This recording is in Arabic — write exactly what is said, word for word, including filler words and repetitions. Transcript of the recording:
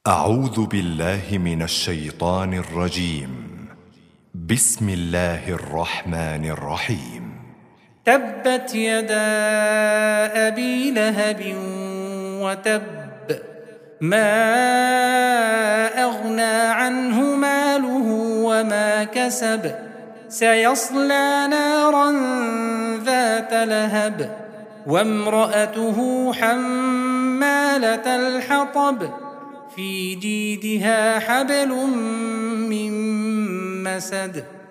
أعوذ بالله من الشيطان الرجيم. بسم الله الرحمن الرحيم. تبت يدا أبي لهب وتب ما أغنى عنه ماله وما كسب سيصلى نارا ذات لهب وامرأته حمالة الحطب في جيدها حبل من مسد